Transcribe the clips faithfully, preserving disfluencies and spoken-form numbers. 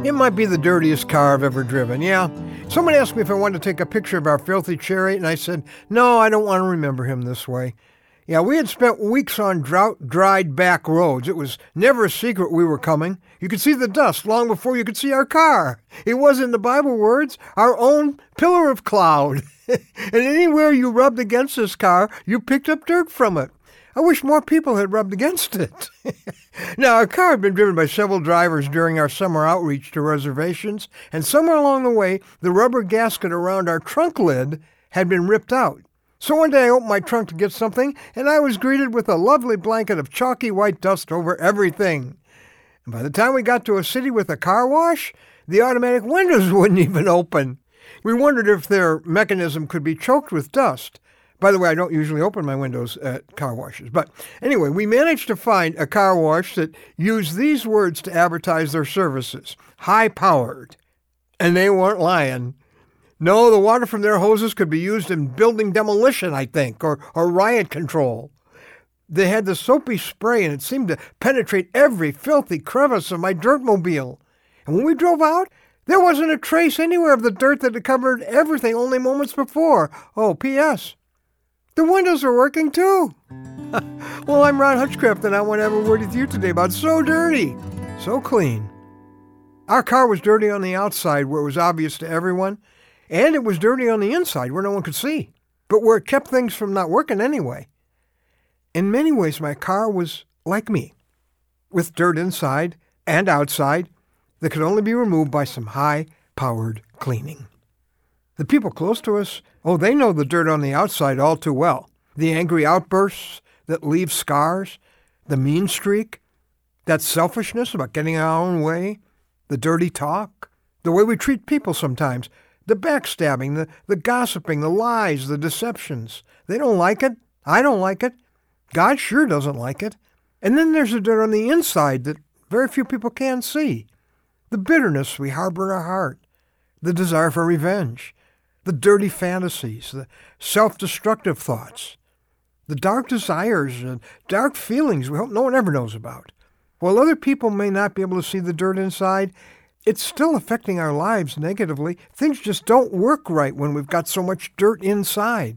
It might be the dirtiest car I've ever driven, yeah. Someone asked me if I wanted to take a picture of our filthy chariot, and I said, no, I don't want to remember him this way. Yeah, we had spent weeks on drought-dried back roads. It was never a secret we were coming. You could see the dust long before you could see our car. It was, in the Bible words, our own pillar of cloud. And anywhere you rubbed against this car, you picked up dirt from it. I wish more people had rubbed against it. Now, our car had been driven by several drivers during our summer outreach to reservations, and somewhere along the way, the rubber gasket around our trunk lid had been ripped out. So one day I opened my trunk to get something, and I was greeted with a lovely blanket of chalky white dust over everything. And by the time we got to a city with a car wash, the automatic windows wouldn't even open. We wondered if their mechanism could be choked with dust. By the way, I don't usually open my windows at car washes. But anyway, we managed to find a car wash that used these words to advertise their services: high-powered. And they weren't lying. No, the water from their hoses could be used in building demolition, I think, or, or riot control. They had the soapy spray, and it seemed to penetrate every filthy crevice of my dirtmobile. And when we drove out, there wasn't a trace anywhere of the dirt that had covered everything only moments before. Oh, P S the windows are working, too. Well, I'm Ron Hutchcraft, and I want to have a word with you today about so dirty, so clean. Our car was dirty on the outside where it was obvious to everyone, and it was dirty on the inside where no one could see, but where it kept things from not working anyway. In many ways, my car was like me, with dirt inside and outside that could only be removed by some high-powered cleaning. The people close to us, oh, they know the dirt on the outside all too well. The angry outbursts that leave scars, the mean streak, that selfishness about getting our own way, the dirty talk, the way we treat people sometimes, the backstabbing, the, the gossiping, the lies, the deceptions. They don't like it. I don't like it. God sure doesn't like it. And then there's the dirt on the inside that very few people can see. The bitterness we harbor in our heart, the desire for revenge, the dirty fantasies, the self-destructive thoughts, the dark desires and dark feelings we hope no one ever knows about. While other people may not be able to see the dirt inside, it's still affecting our lives negatively. Things just don't work right when we've got so much dirt inside.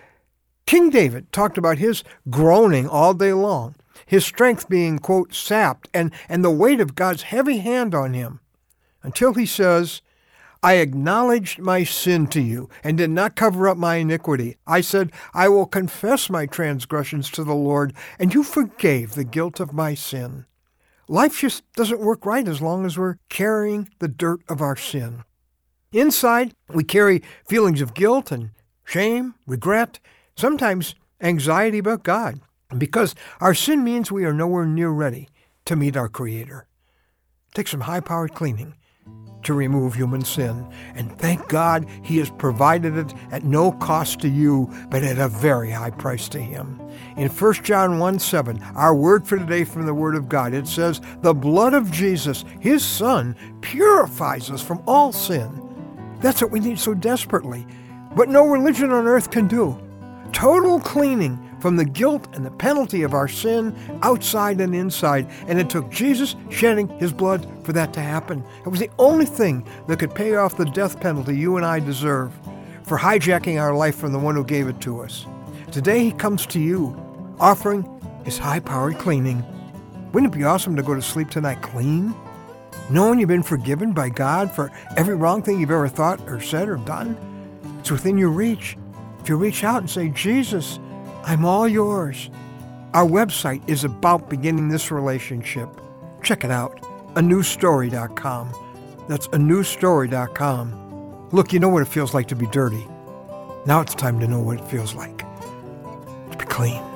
King David talked about his groaning all day long, his strength being, quote, sapped, and, and the weight of God's heavy hand on him, until he says, I acknowledged my sin to you and did not cover up my iniquity. I said, I will confess my transgressions to the Lord, and you forgave the guilt of my sin. Life just doesn't work right as long as we're carrying the dirt of our sin. Inside, we carry feelings of guilt and shame, regret, sometimes anxiety about God, because our sin means we are nowhere near ready to meet our Creator. Take some high-powered cleaning to remove human sin. And thank God he has provided it at no cost to you, but at a very high price to him. In First John one seven, our word for today from the Word of God, it says, the blood of Jesus, his Son, purifies us from all sin. That's what we need so desperately, but no religion on earth can do. Total cleaning from the guilt and the penalty of our sin outside and inside. And it took Jesus shedding his blood for that to happen. It was the only thing that could pay off the death penalty you and I deserve for hijacking our life from the one who gave it to us. Today he comes to you, offering his high-powered cleaning. Wouldn't it be awesome to go to sleep tonight clean, knowing you've been forgiven by God for every wrong thing you've ever thought or said or done? It's within your reach. If you reach out and say, Jesus, I'm all yours. Our website is about beginning this relationship. Check it out, a new story dot com. That's a new story dot com. Look, you know what it feels like to be dirty. Now it's time to know what it feels like to be clean.